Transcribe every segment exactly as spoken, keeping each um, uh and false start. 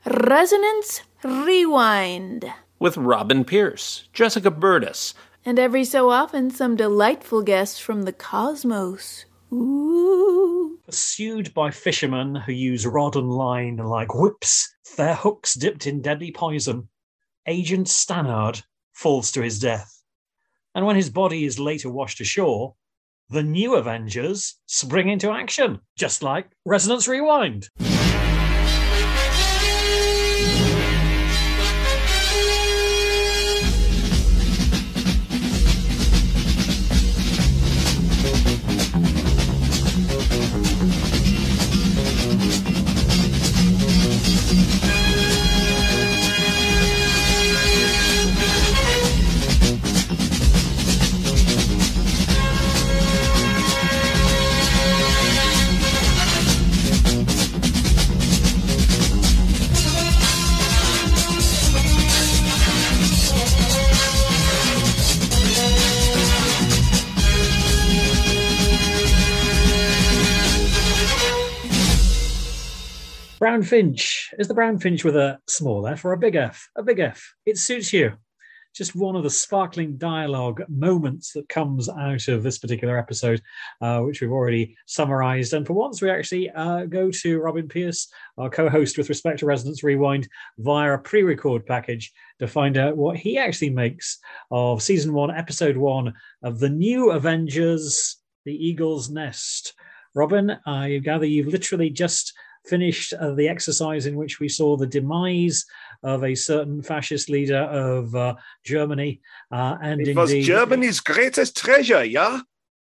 Resonance Rewind. With Robin Pierce, Jessica Burtis, and every so often some delightful guests from the cosmos. Ooh. Pursued by fishermen who use rod and line like whips, their hooks dipped in deadly poison, Agent Stannard falls to his death. And when his body is later washed ashore, the new Avengers spring into action, just like Resonance Rewind. Brown Finch. Is the Brown Finch with a small f or a big F? A big F. It suits you. Just one of the sparkling dialogue moments that comes out of this particular episode, uh, which we've already summarised. And for once, we actually uh, go to Robin Pierce, our co-host with respect to Resonance Rewind, via a pre-record package to find out what he actually makes of Season one, Episode one of The New Avengers, The Eagle's Nest. Robin, I gather you've literally just finished uh, the exercise in which we saw the demise of a certain fascist leader of uh, Germany. Uh, and it indeed, was Germany's greatest treasure, yeah?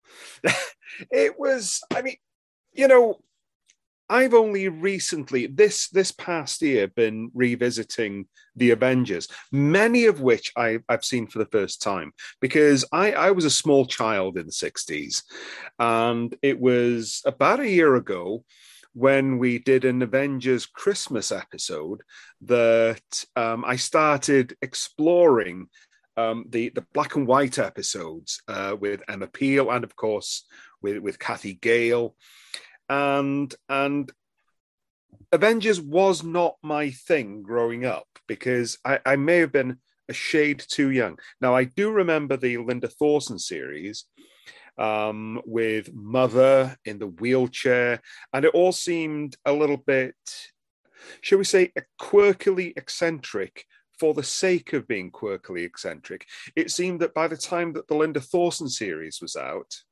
It was, I mean, you know, I've only recently, this this past year, been revisiting the Avengers, many of which I, I've seen for the first time, because I, I was a small child in the sixties, and it was about a year ago when we did an Avengers Christmas episode that um, I started exploring um, the, the black and white episodes uh, with Emma Peel and, of course, with, with Kathy Gale. And, and Avengers was not my thing growing up because I, I may have been a shade too young. Now, I do remember the Linda Thorson series, Um, with Mother in the wheelchair, and it all seemed a little bit, shall we say, quirkily eccentric for the sake of being quirkily eccentric. It seemed that by the time that the Linda Thorson series was out,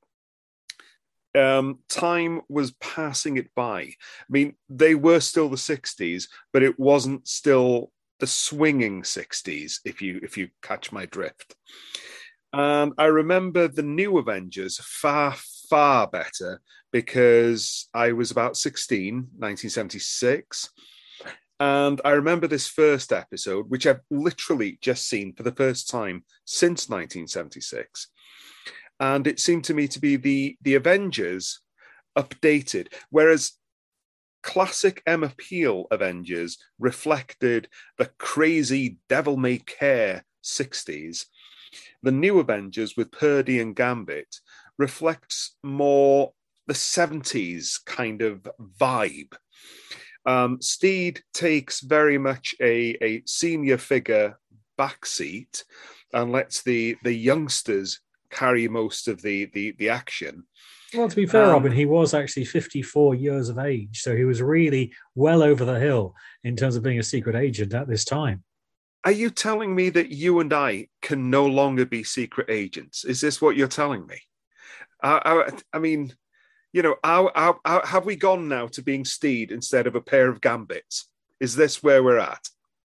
um, time was passing it by. I mean, they were still the sixties, but it wasn't still the swinging sixties, if you if you catch my drift. And I remember the New Avengers far, far better because I was about sixteen, nineteen seventy-six. And I remember this first episode, which I've literally just seen for the first time since nineteen seventy-six. And it seemed to me to be the, the Avengers updated, whereas classic Emma Peel Avengers reflected the crazy devil-may-care sixties. The New Avengers with Purdy and Gambit reflects more the seventies kind of vibe. Um, Steed takes very much a, a senior figure backseat and lets the, the youngsters carry most of the, the, the action. Well, to be fair, um, Robin, he was actually fifty-four years of age, so he was really well over the hill in terms of being a secret agent at this time. Are you telling me that you and I can no longer be secret agents? Is this what you're telling me? I, I, I mean, you know, how, how, how, have we gone now to being Steed instead of a pair of Gambits? Is this where we're at?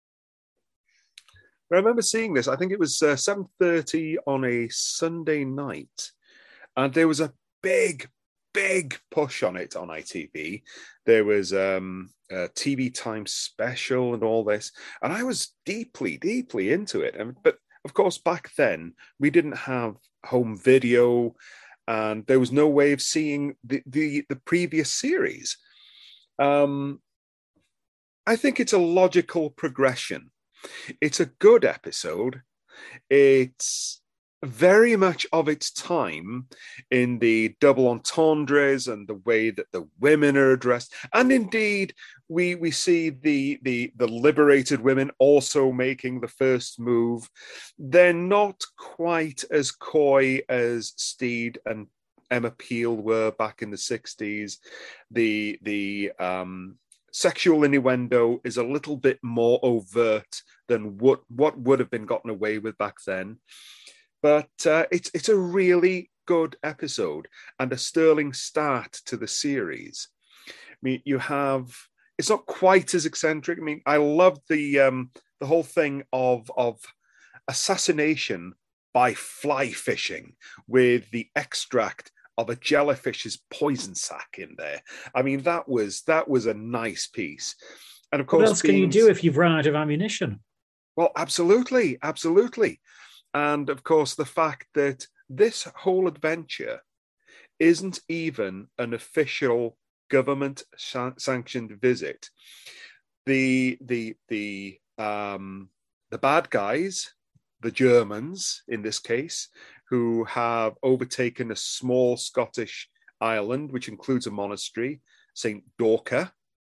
I remember seeing this. I think it was uh, seven thirty on a Sunday night. And there was a big, big push on it on I T V. There was um, a T V Time special and all this. And I was deeply, deeply into it. And, but of course, back then, we didn't have home video and there was no way of seeing the, the, the previous series. Um, I think it's a logical progression. It's a good episode. It's very much of its time in the double entendres and the way that the women are addressed. And indeed, we we see the, the, the liberated women also making the first move. They're not quite as coy as Steed and Emma Peel were back in the sixties. The, the um, sexual innuendo is a little bit more overt than what, what would have been gotten away with back then. But uh, it's it's a really good episode and a sterling start to the series. I mean, you have, it's not quite as eccentric. I mean, I love the um, the whole thing of of assassination by fly fishing with the extract of a jellyfish's poison sac in there. I mean, that was that was a nice piece. And of course, what else can you do if you've run out of ammunition? Well, absolutely, absolutely. And of course, the fact that this whole adventure isn't even an official government-sanctioned visit. The the the um, the bad guys, the Germans in this case, who have overtaken a small Scottish island, which includes a monastery, Saint Dorca.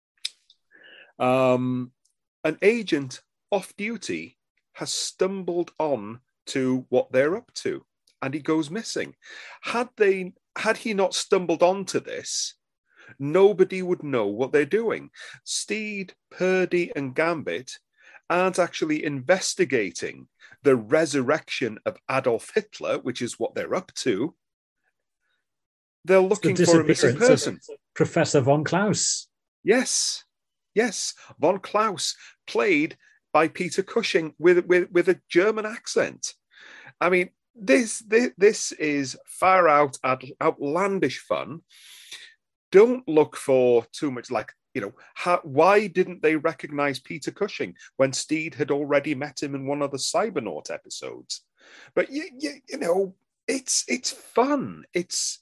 Um, an agent off duty has stumbled on to what they're up to, and he goes missing. Had they, had he not stumbled onto this, nobody would know what they're doing. Steed, Purdy, and Gambit aren't actually investigating the resurrection of Adolf Hitler, which is what they're up to. They're looking the for a missing person. Professor von Klaus. Yes, yes, von Klaus, played by Peter Cushing with, with, with a German accent. I mean, this, this, this is far out outlandish fun. Don't look for too much, like, you know, how, why didn't they recognize Peter Cushing when Steed had already met him in one of the Cybernaut episodes? But, you, you, you know, it's it's fun. It's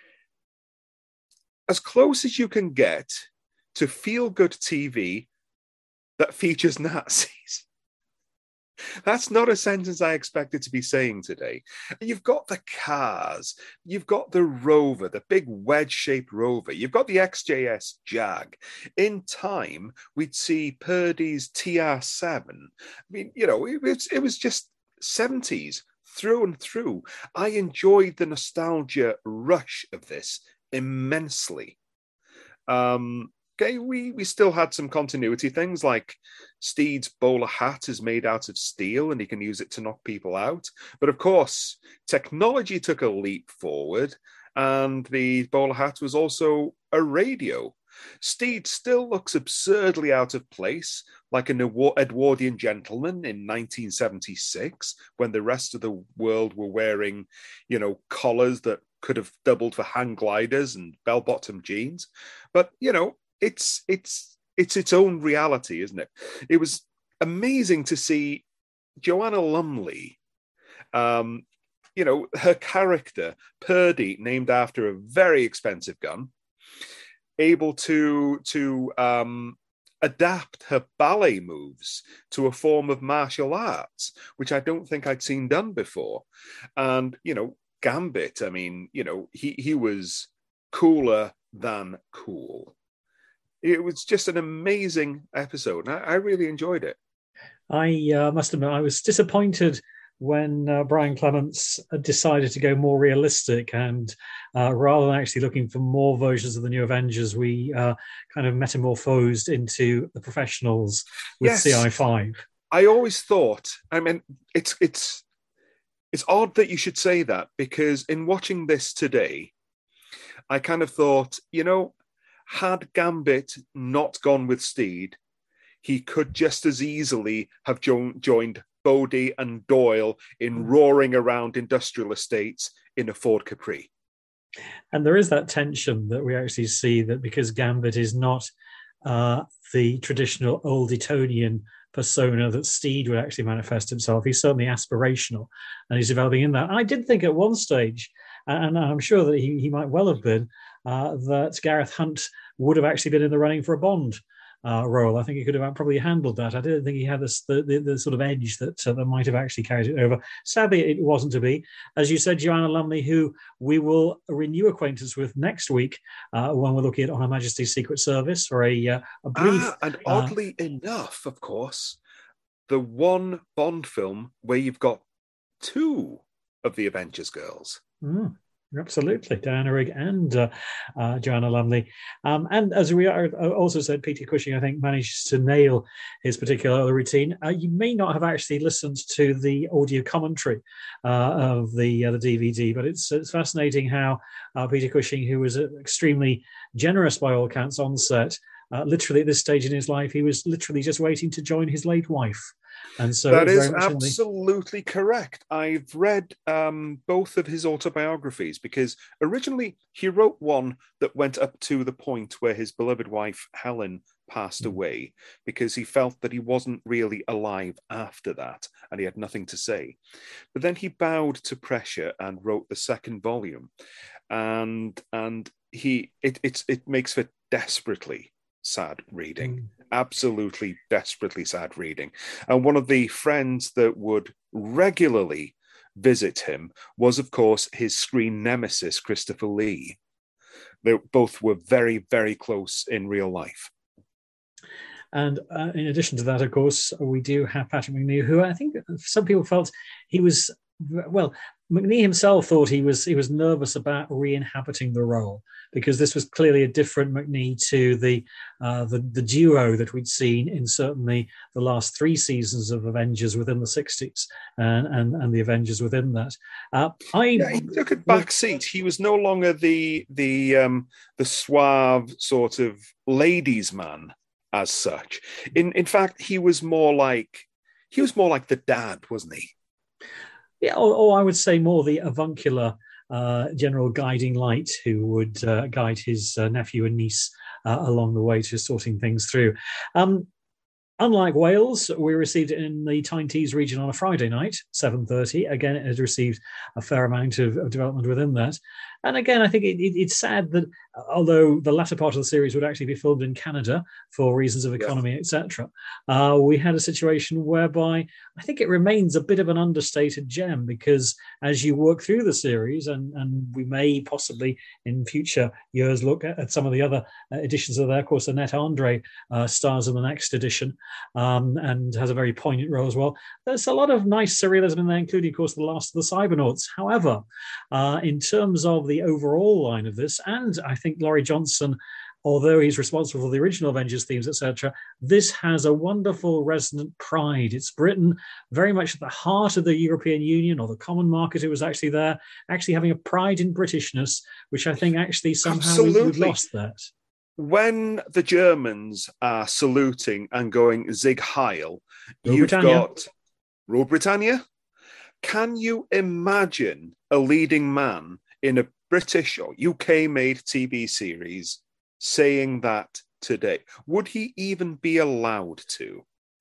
as close as you can get to feel-good T V that features Nazis. That's not a sentence I expected to be saying today. You've got the cars, you've got the Rover, the big wedge-shaped Rover, you've got the X J S Jag. In time, we'd see Purdy's T R seven. I mean, you know, it was, it was just seventies through and through. I enjoyed the nostalgia rush of this immensely. Um, Okay, we, we still had some continuity things like Steed's bowler hat is made out of steel and he can use it to knock people out. But of course, technology took a leap forward and the bowler hat was also a radio. Steed still looks absurdly out of place, like an Edwardian gentleman in nineteen seventy-six, when the rest of the world were wearing, you know, collars that could have doubled for hang gliders and bell-bottom jeans. But, you know, It's it's it's its own reality, isn't it? It was amazing to see Joanna Lumley, um, you know, her character, Purdy, named after a very expensive gun, able to, to um, adapt her ballet moves to a form of martial arts, which I don't think I'd seen done before. And, you know, Gambit, I mean, you know, he, he was cooler than cool. It was just an amazing episode. I, I really enjoyed it. I uh, must admit, I was disappointed when uh, Brian Clements decided to go more realistic and uh, rather than actually looking for more versions of the New Avengers, we uh, kind of metamorphosed into the professionals with yes. C I five. I always thought, I mean, it's it's it's odd that you should say that, because in watching this today, I kind of thought, you know, had Gambit not gone with Steed, he could just as easily have jo- joined Bodie and Doyle in roaring around industrial estates in a Ford Capri. And there is that tension that we actually see, that because Gambit is not uh, the traditional old Etonian persona that Steed would actually manifest himself, he's certainly aspirational and he's developing in that. And I did think at one stage, and I'm sure that he, he might well have been, Uh, that Gareth Hunt would have actually been in the running for a Bond. uh, role. I think he could have probably handled that. I didn't think he had this, the, the, the sort of edge that, uh, that might have actually carried it over. Sadly, it wasn't to be. As you said, Joanna Lumley, who we will renew acquaintance with next week uh, when we're looking at On Her Majesty's Secret Service for a, uh, a brief... Ah, and oddly uh, enough, of course, the one Bond film where you've got two of the Avengers girls. Mm. Absolutely, Diana Rigg and uh, uh, Joanna Lumley. Um, and as we are, also said, Peter Cushing, I think, managed to nail his particular routine. Uh, you may not have actually listened to the audio commentary uh, of the uh, the D V D, but it's, it's fascinating how uh, Peter Cushing, who was extremely generous by all accounts on set, uh, literally at this stage in his life, he was literally just waiting to join his late wife. And so that is absolutely the... correct. I've read um, both of his autobiographies because originally he wrote one that went up to the point where his beloved wife, Helen, passed mm. away because he felt that he wasn't really alive after that and he had nothing to say. But then he bowed to pressure and wrote the second volume. And and he it it's, it makes for desperately sad reading. Mm. Absolutely desperately sad reading. And one of the friends that would regularly visit him was, of course, his screen nemesis, Christopher Lee. They both were very, very close in real life. And uh, in addition to that, of course, we do have Patrick Macnee, who I think some people felt he was, well, Macnee himself thought he was he was nervous about re-inhabiting the role because this was clearly a different Macnee to the, uh, the the duo that we'd seen in certainly the last three seasons of Avengers within the sixties and and, and the Avengers within that. Uh, I yeah, he took a back seat. He was no longer the the um, the suave sort of ladies' man as such. In in fact, he was more like he was more like the dad, wasn't he? Yeah, or, or I would say more the avuncular uh, general guiding light who would uh, guide his uh, nephew and niece uh, along the way to sorting things through. Um, unlike Wales, we received it in the Tyne Tees region on a Friday night, seven thirty. Again, it has received a fair amount of, of development within that. And again, I think it, it, it's sad that although the latter part of the series would actually be filmed in Canada for reasons of economy, yeah. et cetera, uh, we had a situation whereby I think it remains a bit of an understated gem because as you work through the series, and, and we may possibly in future years look at, at some of the other editions of there, of course, Annette Andre uh, stars in the next edition um, and has a very poignant role as well. There's a lot of nice surrealism in there, including, of course, The Last of the Cybernauts. However, uh, in terms of the overall line of this, and I think Laurie Johnson, although he's responsible for the original Avengers themes, et cetera, this has a wonderful resonant pride. It's Britain very much at the heart of the European Union or the common market. It was actually there, actually having a pride in Britishness, which I think actually somehow we, we've lost that. When the Germans are saluting and going Sieg Heil, Rule you've Britannia. got Rule Britannia. Can you imagine a leading man in a British or U K-made T V series saying that today? Would he even be allowed to?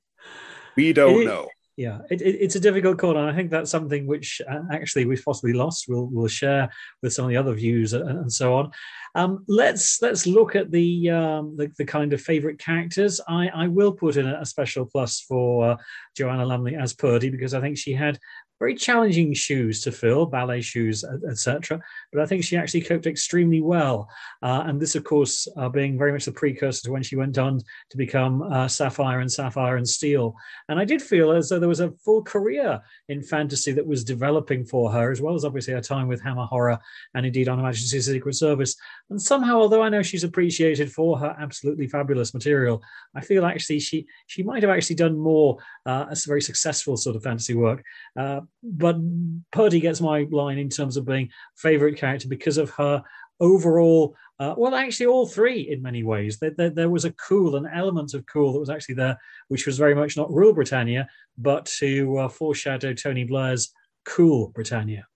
We don't it, know. Yeah, it, it, it's a difficult call, and I think that's something which uh, actually we've possibly lost. We'll we'll share with some of the other views and, and so on. Um, let's let's look at the, um, the the kind of favourite characters. I, I will put in a, a special plus for uh, Joanna Lumley as Purdy because I think she had very challenging shoes to fill, ballet shoes, et cetera. But I think she actually coped extremely well. Uh, and this, of course, uh, being very much the precursor to when she went on to become uh, Sapphire and Sapphire and Steel. And I did feel as though there was a full career in fantasy that was developing for her, as well as obviously her time with Hammer Horror and indeed on Her Majesty's Secret Service. And somehow, although I know she's appreciated for her absolutely fabulous material, I feel actually she she might have actually done more uh, as very successful sort of fantasy work. Uh, But Purdy gets my line in terms of being favourite character because of her overall, uh, well, actually all three in many ways. There, there, there was a cool, an element of cool that was actually there, which was very much not Rule Britannia, but to uh, foreshadow Tony Blair's Cool Britannia.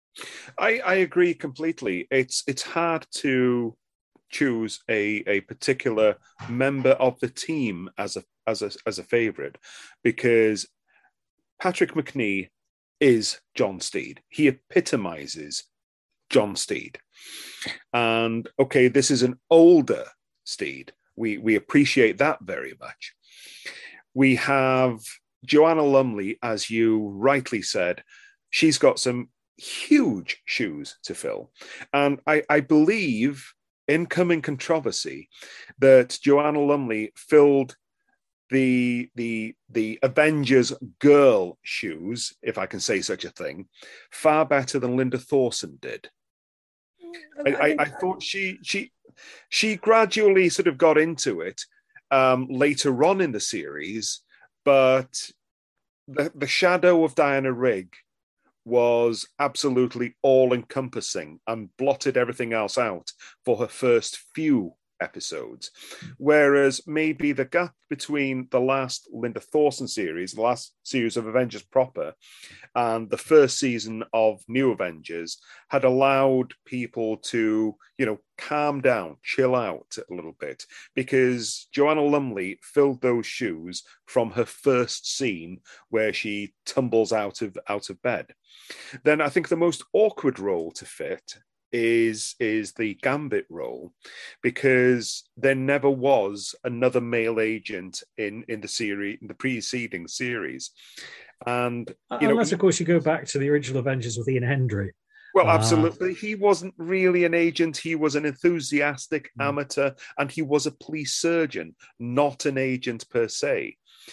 I, I agree completely. It's it's hard to choose a, a particular member of the team as a as a as a favourite because Patrick Macnee is John Steed. He epitomizes John Steed. And okay, this is an older Steed, we we appreciate that very much. We have Joanna Lumley, as you rightly said, she's got some huge shoes to fill. And I, I believe, incoming controversy, that Joanna Lumley filled the the the Avengers girl shoes, if I can say such a thing, far better than Linda Thorson did. I, I, I thought she she she gradually sort of got into it um, later on in the series, but the, the shadow of Diana Rigg was absolutely all-encompassing and blotted everything else out for her first few episodes. Whereas maybe the gap between the last Linda Thorson series, the last series of Avengers proper, and the first season of New Avengers had allowed people to, you know, calm down, chill out a little bit, because Joanna Lumley filled those shoes from her first scene where she tumbles out of out of bed. Then I think the most awkward role to fit is is the Gambit role, because there never was another male agent in in the series, in the preceding series. And you unless know, of course you go back to the original Avengers with Ian Hendry. well, Uh, absolutely, he wasn't really an agent. He was an enthusiastic Mm. amateur, and he was a police surgeon, not an agent per se.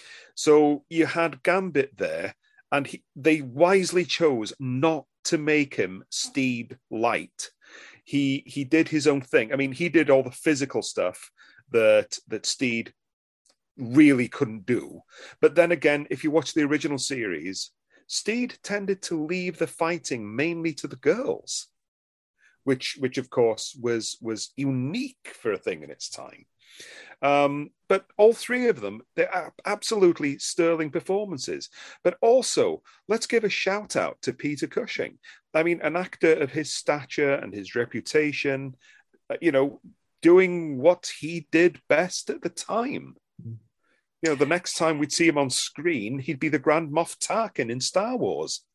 So you had Gambit there, and he, they wisely chose not to make him Steed light. He he did his own thing. I mean, he did all the physical stuff that that Steed really couldn't do. But then again, if you watch the original series, Steed tended to leave the fighting mainly to the girls, which which of course was was unique for a thing in its time. Um, but all three of them, they're absolutely sterling performances. But also, let's give a shout out to Peter Cushing. I mean, an actor of his stature and his reputation, uh, you know, doing what he did best at the time. You know, the next time we'd see him on screen, he'd be the Grand Moff Tarkin in Star Wars.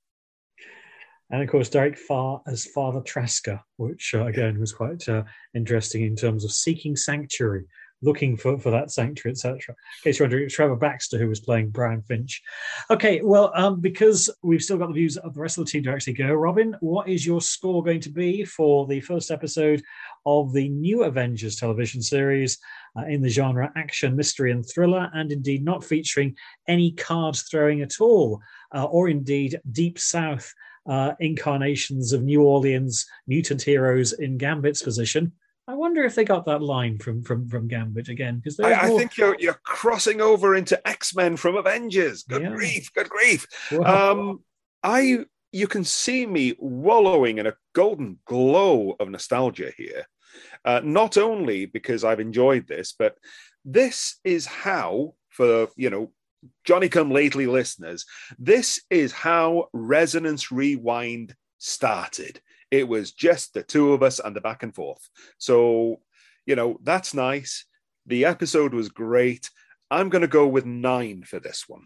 And of course, Derek Farr as Father Trasker, which uh, again was quite uh, interesting in terms of seeking sanctuary, looking for, for that sanctuary, et cetera. In case you're wondering, it's Trevor Baxter who was playing Brian Finch. Okay, well, um, because we've still got the views of the rest of the team to actually go, Robin, what is your score going to be for the first episode of the new Avengers television series uh, in the genre action, mystery and thriller, and indeed not featuring any card throwing at all, uh, or indeed Deep South uh, incarnations of New Orleans mutant heroes in Gambit's position? I wonder if they got that line from from from Gambit again, because I, I think you're you're crossing over into X-Men from Avengers. Good Yeah. grief, good grief. Well, Um, I you can see me wallowing in a golden glow of nostalgia here. Uh, not only because I've enjoyed this, but this is how, for you know, Johnny Come Lately listeners, this is how Resonance Rewind started. It was just the two of us and the back and forth. So, you know, that's nice. The episode was great. I'm going to go with nine for this one.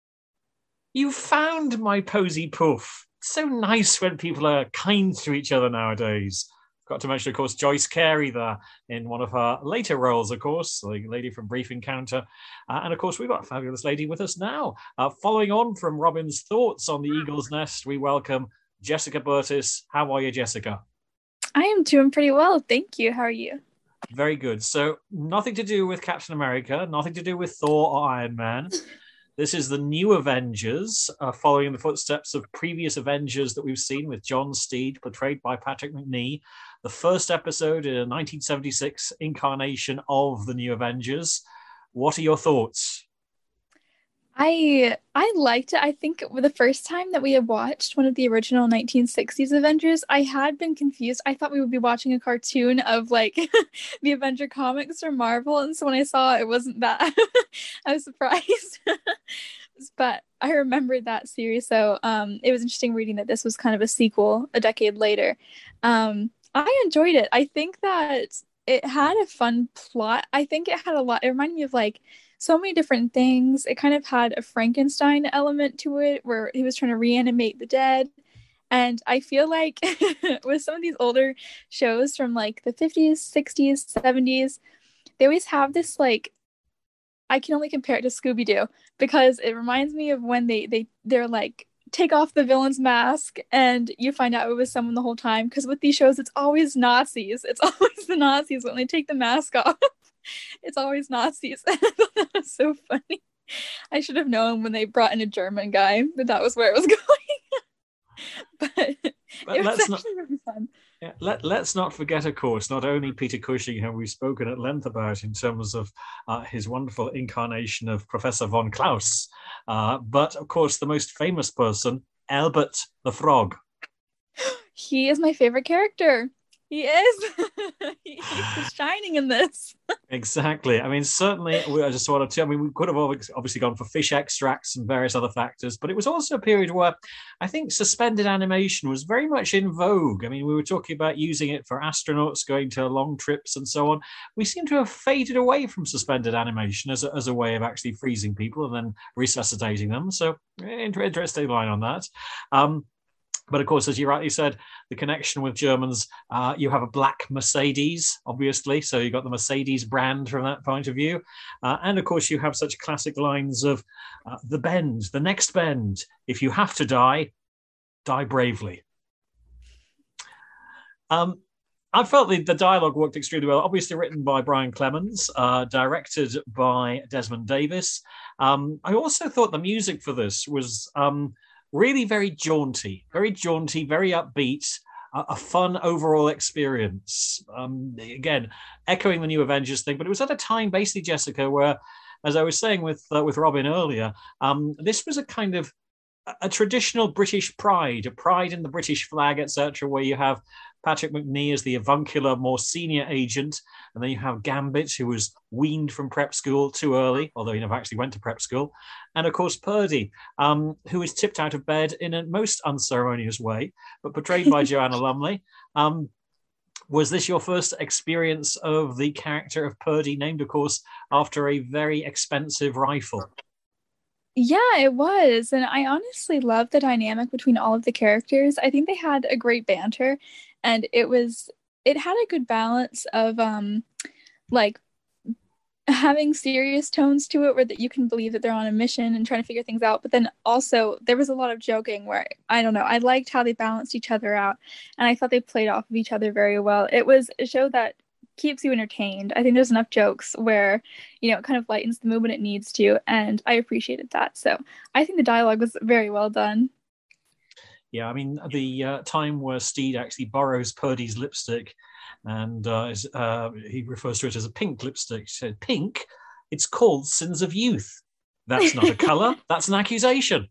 You found my posy poof. It's so nice when people are kind to each other nowadays. Got to mention, of course, Joyce Carey there in one of her later roles, of course, the lady from Brief Encounter. Uh, and, of course, we've got a fabulous lady with us now. Uh, following on from Robin's thoughts on the Eagle's Nest, we welcome Jessica Burtis. How are you, Jessica? I am doing pretty well. Thank you. How are you? Very good. So nothing to do with Captain America, nothing to do with Thor or Iron Man. This is the new Avengers, uh, following in the footsteps of previous Avengers that we've seen with John Steed, portrayed by Patrick Macnee. The first episode in a nineteen seventy-six incarnation of the new Avengers. What are your thoughts? I I liked it. I think the first time that we had watched one of the original nineteen sixties Avengers, I had been confused. I thought we would be watching a cartoon of like the Avenger comics or Marvel, and so when I saw it, it wasn't that. I was surprised. But I remembered that series, so um, it was interesting reading that this was kind of a sequel a decade later. Um, I enjoyed it. I think that it had a fun plot. I think it had a lot. It reminded me of like so many different things. It kind of had a Frankenstein element to it where he was trying to reanimate the dead. And I feel like with some of these older shows from like the fifties, sixties, seventies, they always have this like, I can only compare it to Scooby-Doo because it reminds me of when they they they're like take off the villain's mask and you find out it was someone the whole time. Because with these shows, it's always Nazis. It's always the Nazis when they take the mask off. It's always Nazis. That was so funny. I should have known when they brought in a German guy that that was where it was going. But, but it was actually not, really fun. Yeah, let, let's not forget, of course, not only Peter Cushing, who we've spoken at length about in terms of uh, his wonderful incarnation of Professor von Klaus, uh, but, of course, the most famous person, Albert the Frog. He is my favorite character. He is. He's shining in this. Exactly. I mean, certainly, I just wanted to, I mean, we could have obviously gone for fish extracts and various other factors, but it was also a period where I think suspended animation was very much in vogue. I mean, we were talking about using it for astronauts going to long trips and so on. We seem to have faded away from suspended animation as a, as a way of actually freezing people and then resuscitating them. So, interesting line on that. Um, But of course, as you rightly said, the connection with Germans, uh, you have a black Mercedes, obviously. So you got the Mercedes brand from that point of view. Uh, and of course, you have such classic lines of uh, the bend, the next bend. If you have to die, die bravely. Um, I felt the, the dialogue worked extremely well. Obviously written by Brian Clemens, uh, directed by Desmond Davis. Um, I also thought the music for this was... Um, really very jaunty, very jaunty, very upbeat, uh, a fun overall experience. Um, again, echoing the New Avengers thing, but it was at a time, basically, Jessica, where, as I was saying with uh, with Robin earlier, um, this was a kind of a, a traditional British pride, a pride in the British flag, et cetera, where you have Patrick Macnee as the avuncular, more senior agent, and then you have Gambit, who was weaned from prep school too early, although he never actually went to prep school, and of course Purdy, um, who is tipped out of bed in a most unceremonious way, but portrayed by Joanna Lumley. Um, was this your first experience of the character of Purdy, named, of course, after a very expensive rifle? Yeah, it was. And I honestly love the dynamic between all of the characters. I think they had a great banter, and it was, it had a good balance of um, like having serious tones to it where that you can believe that they're on a mission and trying to figure things out. But then also there was a lot of joking where, I don't know, I liked how they balanced each other out, and I thought they played off of each other very well. It was a show that keeps you entertained. I think there's enough jokes where, you know, it kind of lightens the mood when it needs to, and I appreciated that. So I think the dialogue was very well done. Yeah, I mean, the uh, time where Steed actually borrows Purdy's lipstick, and uh, is, uh, he refers to it as a pink lipstick. He said, pink? It's called Sins of Youth. That's not a colour, that's an accusation.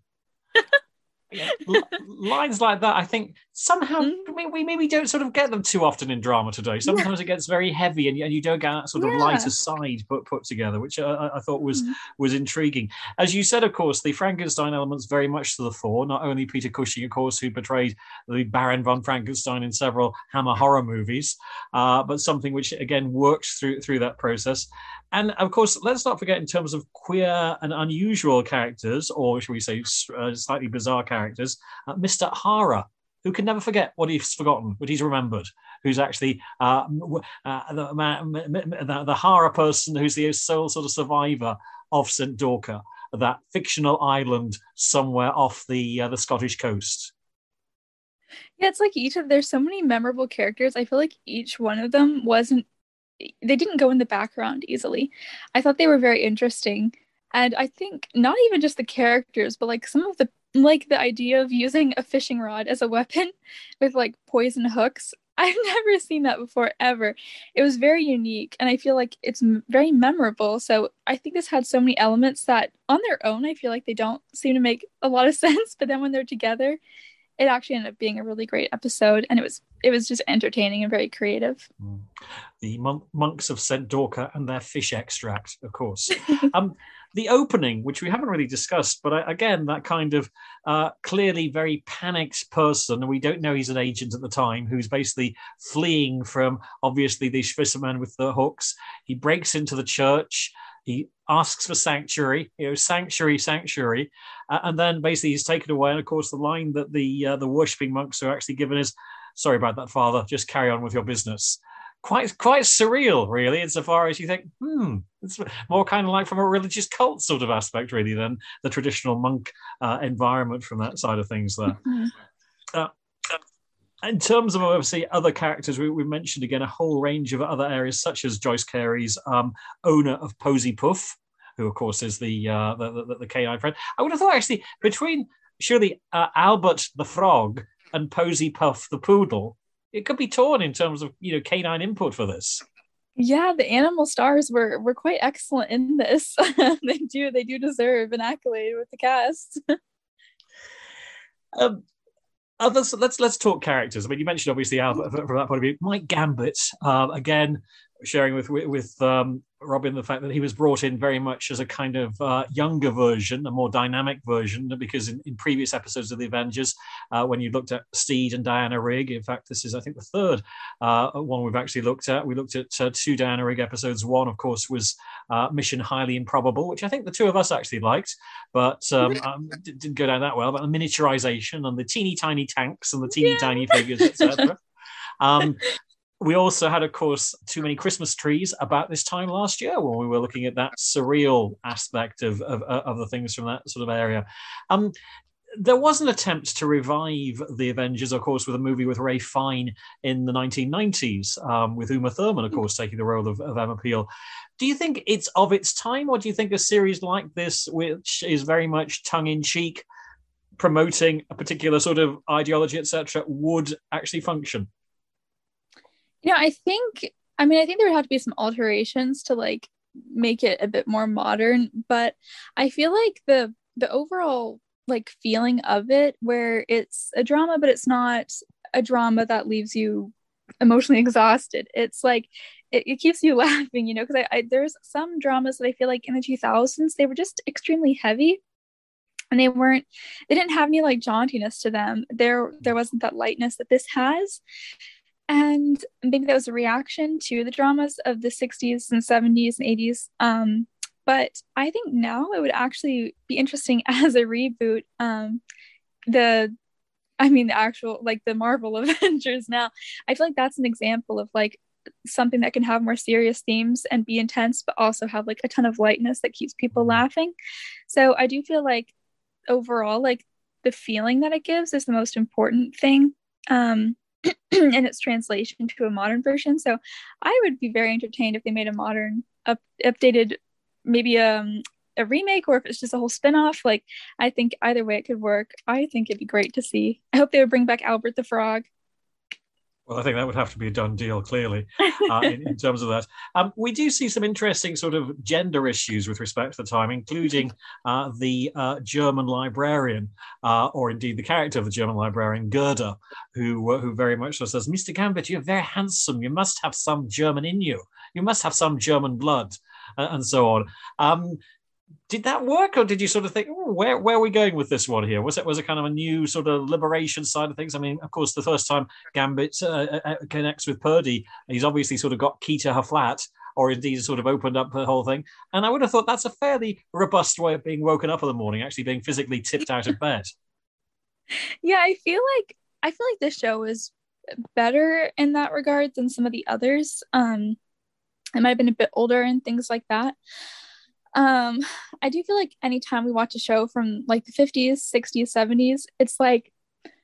Yeah, l- lines like that, I think somehow mm. we maybe don't sort of get them too often in drama today. Sometimes yeah. it gets very heavy, and, and you don't get that sort of yeah. lighter side put put together, which I, I thought was mm. was intriguing. As you said, of course, the Frankenstein elements very much to the fore. Not only Peter Cushing, of course, who portrayed the Baron von Frankenstein in several Hammer horror movies, uh, but something which again worked through through that process. And of course, let's not forget, in terms of queer and unusual characters, or should we say uh, slightly bizarre characters, uh, Mister Hara, who can never forget what he's forgotten, what he's remembered, who's actually uh, uh, the, the, the Hara person who's the sole sort of survivor of Saint Dorca, that fictional island somewhere off the uh, the Scottish coast. Yeah, it's like each of, there's so many memorable characters. I feel like each one of them wasn't, they didn't go in the background easily. I thought they were very interesting. And I think not even just the characters, but like some of the, like the idea of using a fishing rod as a weapon with like poison hooks. I've never seen that before, ever. It was very unique, and I feel like it's m- very memorable. So I think this had so many elements that on their own, I feel like they don't seem to make a lot of sense. But then when they're together, it actually ended up being a really great episode, and it was it was just entertaining and very creative. Mm. The mon- monks of Saint Dorca and their fish extract, of course. um, the opening, which we haven't really discussed, but I, again, that kind of uh, clearly very panicked person, and we don't know he's an agent at the time, who's basically fleeing from, obviously, the fisherman with the hooks. He breaks into the church. He asks for sanctuary, you know, sanctuary, sanctuary, uh, and then basically he's taken away. And of course, the line that the uh, the worshipping monks are actually given is, "Sorry about that, Father. Just carry on with your business." quite quite surreal, really, insofar as you think, hmm, it's more kind of like from a religious cult sort of aspect, really, than the traditional monk uh, environment from that side of things there. Mm-hmm. Uh, in terms of, obviously, other characters, we, we mentioned, again, a whole range of other areas, such as Joyce Carey's um, owner of Posy Puff, who, of course, is the, uh, the, the, the canine friend. I would have thought, actually, between, surely, uh, Albert the frog and Posy Puff the poodle, it could be torn in terms of, you know, canine input for this. Yeah, the animal stars were were quite excellent in this. they do they do deserve an accolade with the cast. um, others, let's let's talk characters. I mean, you mentioned obviously Albert from that point of view. Mike Gambit, um, again, sharing with with um, Robin the fact that he was brought in very much as a kind of uh, younger version, a more dynamic version, because in, in previous episodes of the Avengers, uh, when you looked at Steed and Diana Rigg, in fact, this is, I think, the third uh, one we've actually looked at. We looked at uh, two Diana Rigg episodes. One, of course, was uh, Mission Highly Improbable, which I think the two of us actually liked, but um, um, didn't go down that well, but the miniaturization and the teeny tiny tanks and the teeny yeah. tiny figures, et cetera. Um, We also had, of course, Too Many Christmas Trees about this time last year when we were looking at that surreal aspect of, of, of the things from that sort of area. Um, there was an attempt to revive the Avengers, of course, with a movie with Ray Fine in the nineteen nineties, um, with Uma Thurman, of course, taking the role of, of Emma Peel. Do you think it's of its time, or do you think a series like this, which is very much tongue-in-cheek, promoting a particular sort of ideology, et cetera, would actually function? You know, I think, I mean, I think there would have to be some alterations to like make it a bit more modern, but I feel like the the overall like feeling of it, where it's a drama, but it's not a drama that leaves you emotionally exhausted. It's like, it, it keeps you laughing, you know, because I, I there's some dramas that I feel like in the two thousands, they were just extremely heavy. And they weren't, they didn't have any like jauntiness to them. There, there wasn't that lightness that this has. And maybe that was a reaction to the dramas of the sixties and seventies and eighties. Um, but I think now it would actually be interesting as a reboot. Um, the, I mean, the actual, like the Marvel Avengers now, I feel like that's an example of like something that can have more serious themes and be intense, but also have like a ton of lightness that keeps people laughing. So I do feel like overall, like the feeling that it gives is the most important thing. Um, and its translation to a modern version. So I would be very entertained if they made a modern up, updated, maybe um, a remake, or if it's just a whole spin-off. Like, I think either way it could work. I think it'd be great to see. I hope they would bring back Albert the Frog. Well, I think that would have to be a done deal, clearly, uh, in, in terms of that. Um, we do see some interesting sort of gender issues with respect to the time, including uh, the uh, German librarian, uh, or indeed the character of the German librarian, Gerda, who uh, who very much so says, Mister Gambit, you're very handsome. You must have some German in you. You must have some German blood, uh, and so on. Um, Did that work, or did you sort of think, oh, where where are we going with this one here? Was it was it kind of a new sort of liberation side of things? I mean, of course, the first time Gambit uh, uh, connects with Purdy, he's obviously sort of got key to her flat, or indeed sort of opened up the whole thing. And I would have thought that's a fairly robust way of being woken up in the morning, actually being physically tipped out of bed. Yeah, I feel like I feel like this show is better in that regard than some of the others. Um, it might have been a bit older and things like that. Um, I do feel like anytime we watch a show from like the fifties, sixties, seventies, it's like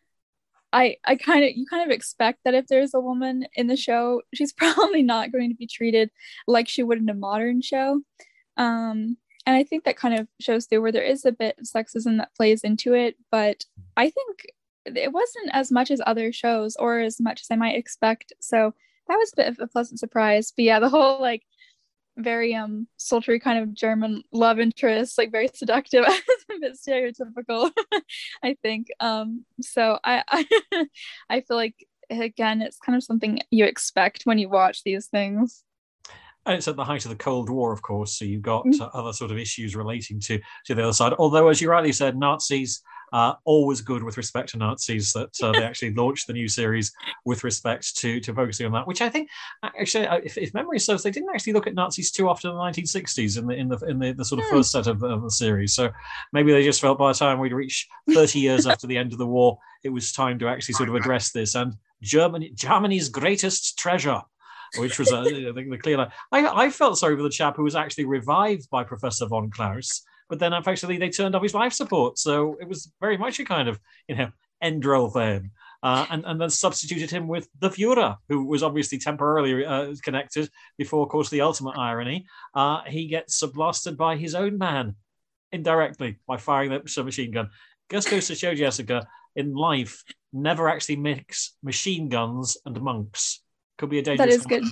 I I kind of you kind of expect that if there's a woman in the show, she's probably not going to be treated like she would in a modern show. Um, and I think that kind of shows through where there is a bit of sexism that plays into it, but I think it wasn't as much as other shows or as much as I might expect. So that was a bit of a pleasant surprise. But yeah, the whole like very um sultry kind of German love interest, like very seductive, a bit stereotypical, I think. Um, so I, I I feel like again it's kind of something you expect when you watch these things. And it's at the height of the Cold War, of course, so you've got uh, other sort of issues relating to to the other side. Although, as you rightly said, Nazis. Uh, always good with respect to Nazis, that uh, they actually launched the new series with respect to to focusing on that, which I think actually, if, if memory serves, they didn't actually look at Nazis too often in the nineteen sixties in the in the in the, the sort of first set of, of the series. So maybe they just felt by the time we'd reached thirty years after the end of the war, it was time to actually sort of address this. And Germany, Germany's greatest treasure. which was uh, the, the clear line. I, I felt sorry for the chap who was actually revived by Professor von Klaus, but then effectively they turned off his life support. So it was very much a kind of, you know, end roll thing. Uh, and, and then substituted him with the Führer, who was obviously temporarily uh, connected before, of course, the ultimate irony. Uh, he gets blasted by his own man, indirectly, by firing that submachine gun. Just goes to show, Jessica, in life, never actually mix machine guns and monks. Could be a dangerous That is good.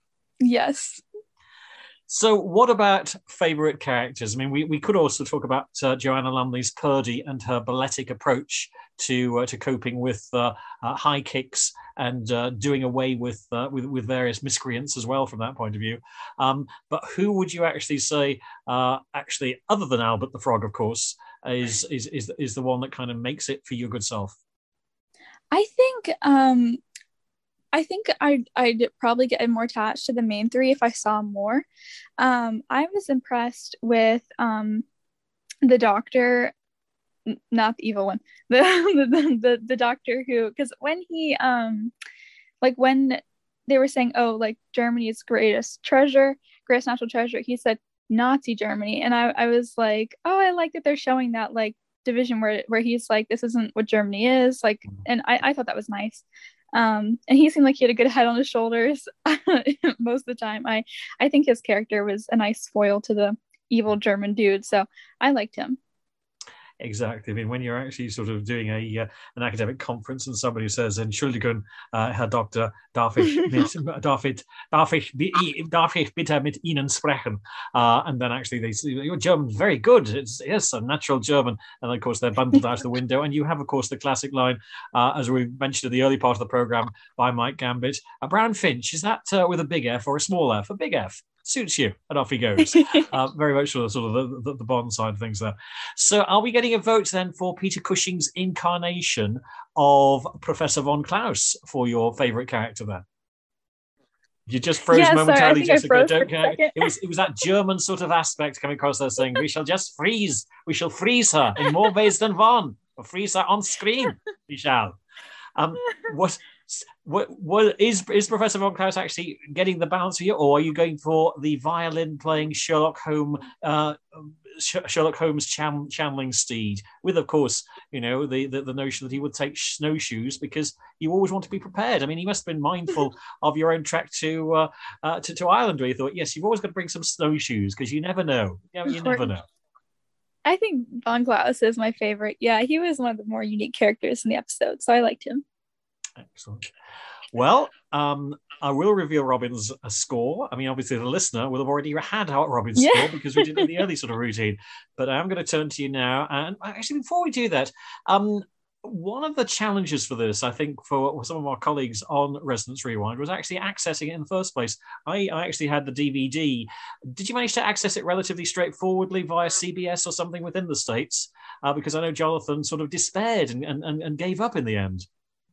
Yes. So what about favourite characters? I mean, we, we could also talk about uh, Joanna Lumley's Purdy and her balletic approach to uh, to coping with uh, uh, high kicks and uh, doing away with, uh, with with various miscreants as well from that point of view. Um, but who would you actually say, uh, actually, other than Albert the Frog, of course, is, is, is, is the one that kind of makes it for your good self? I think... Um... I think I'd, I'd probably get more attached to the main three if I saw more. Um, I was impressed with um, the doctor, n- not the evil one, the the, the, the doctor who, because when he, um, like when they were saying, oh, like Germany's greatest treasure, greatest national treasure, he said Nazi Germany. And I, I was like, oh, I like that they're showing that like division where, where he's like, this isn't what Germany is. Like, and I, I thought that was nice. Um, and he seemed like he had a good head on his shoulders most of the time. I, I think his character was a nice foil to the evil German dude, so I liked him. Exactly. I mean, when you're actually sort of doing a uh, an academic conference and somebody says, Entschuldigung, uh, Herr Doktor, darf ich, mit, darf ich, darf ich, darf ich bitte mit Ihnen sprechen? Uh, and then actually they say, your German's very good. It's, yes, a natural German. And of course, they're bundled out of the window. And you have, of course, the classic line, uh, as we mentioned at the early part of the program by Mike Gambit, a brown finch, is that uh, with a big F or a small F? A big F. Suits you, and off he goes. uh, very much sort of, sort of the, the, the Bond side of things there. So are we getting a vote then for Peter Cushing's incarnation of Professor von Klaus for your favourite character there? You just froze yeah, momentarily, sorry, Jessica. Don't care. It was it was that German sort of aspect coming across there saying, we shall just freeze. We shall freeze her in more ways than one. Or freeze her on screen. We shall. Um, what... What, what is is Professor von Klaus actually getting the balance for you, or are you going for the violin playing Sherlock Holmes, uh, Sherlock Holmes cham- channeling steed, with of course you know the, the the notion that he would take snowshoes because you always want to be prepared. I mean, he must have been mindful of your own trek to uh, uh, to, to Ireland, where you thought, yes, you've always got to bring some snowshoes because you never know. You, know, you never know. I think von Klaus is my favorite. Yeah, he was one of the more unique characters in the episode, so I liked him. Excellent. Well, um, I will reveal Robin's uh, score. I mean, obviously, the listener will have already had out Robin's yeah. score because we did it in the early sort of routine. But I'm going to turn to you now. And actually, before we do that, um, one of the challenges for this, I think, for some of our colleagues on Resonance Rewind was actually accessing it in the first place. I, I actually had the D V D. Did you manage to access it relatively straightforwardly via C B S or something within the States? Uh, because I know Jonathan sort of despaired and, and, and gave up in the end.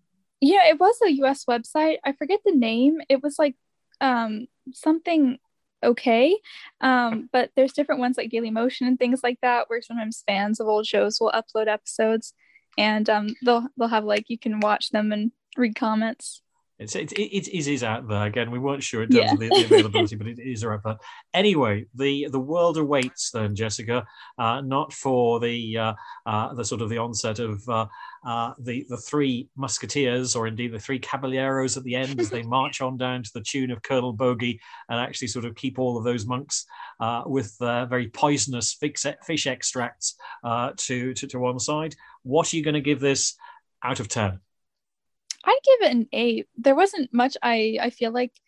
Yeah, it was a U S website. I forget the name. It was like um, something okay. Um, but there's different ones like Daily Motion and things like that, where sometimes fans of old shows will upload episodes, and um, they'll they'll have like you can watch them and read comments. It's, it, it, it is out there. Again, we weren't sure in terms yeah. of the, the availability, but it is out there. Anyway, the, the world awaits then, Jessica, uh, not for the uh, uh, the sort of the onset of uh, uh, the, the three musketeers, or indeed the three caballeros at the end as they march on down to the tune of Colonel Bogey and actually sort of keep all of those monks uh, with uh, very poisonous fish, fish extracts uh, to, to, to one side. What are you going to give this out of ten? I'd give it an eight. There wasn't much I, I feel like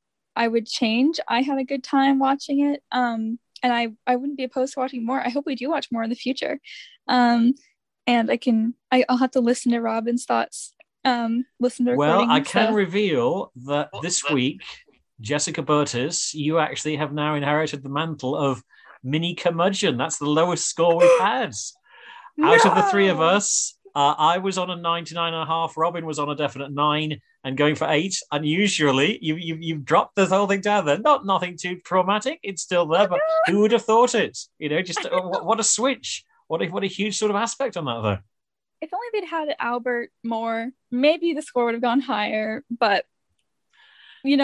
I would change. I had a good time watching it. Um, and I, I wouldn't be opposed to watching more. I hope we do watch more in the future. Um, and I can, I, I'll have to listen to Robin's thoughts. Um, listen to Well, I can so. reveal that this week, Jessica Burtis, you actually have now inherited the mantle of mini curmudgeon. That's the lowest score we've had. No! Out of the three of us, Uh, I was on a ninety-nine and a half. Robin was on a definite nine and going for eight. Unusually, you, you, you've dropped the whole thing down there. Not nothing too traumatic. It's still there, but who would have thought it? You know, just uh, what, what a switch. What a, what a huge sort of aspect on that, though. If only they'd had Albert more, maybe the score would have gone higher. But, you know, well,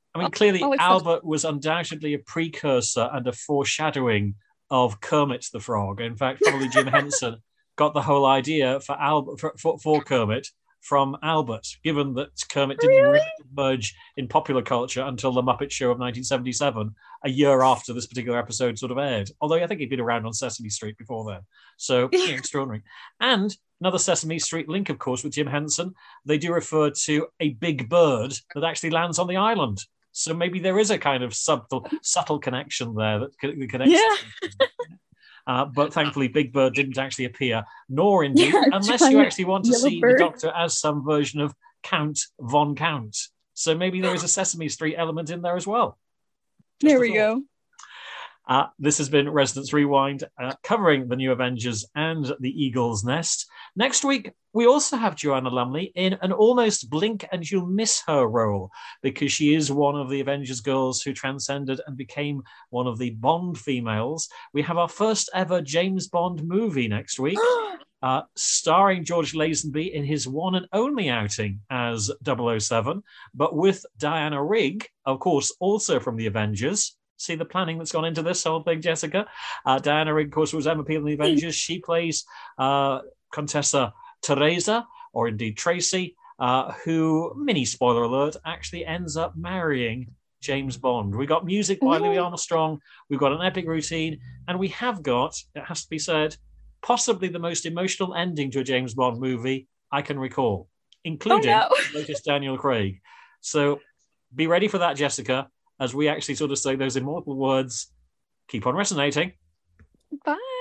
I mean, clearly, always Albert was undoubtedly a precursor and a foreshadowing of Kermit the Frog. In fact, probably Jim Henson got the whole idea for Albert for, for, for Kermit from Albert, given that Kermit didn't Really? really emerge in popular culture until The Muppet Show of nineteen seventy-seven, a year after this particular episode sort of aired. Although I think he'd been around on Sesame Street before then. So, you know, extraordinary. And another Sesame Street link, of course, with Jim Henson. They do refer to a big bird that actually lands on the island. So maybe there is a kind of subtle, subtle connection there that c- connects. Yeah. Uh, but thankfully, Big Bird didn't actually appear, nor indeed, Yeah, unless you giant actually want to yellow see bird. the Doctor as some version of Count Von Count. So maybe there is a Sesame Street element in there as well. Just There a we thought. go. Uh, this has been Residence Rewind, uh, covering the New Avengers and the Eagle's Nest. Next week, we also have Joanna Lumley in an almost blink and you'll miss her role, because she is one of the Avengers girls who transcended and became one of the Bond females. We have our first ever James Bond movie next week, uh, starring George Lazenby in his one and only outing as double oh seven, but with Diana Rigg, of course, also from the Avengers. See the planning that's gone into this whole thing, Jessica. Uh, Diana Rigg, of course, was Emma Peel in the Avengers. She plays uh, Contessa Teresa, or indeed Tracy, uh, who, mini spoiler alert, actually ends up marrying James Bond. We got music by Ooh. Louis Armstrong. We've got an epic routine. And we have got, it has to be said, possibly the most emotional ending to a James Bond movie I can recall, including Oh, no. the latest Daniel Craig. So be ready for that, Jessica, as we actually sort of say those immortal words. Keep on resonating. Bye.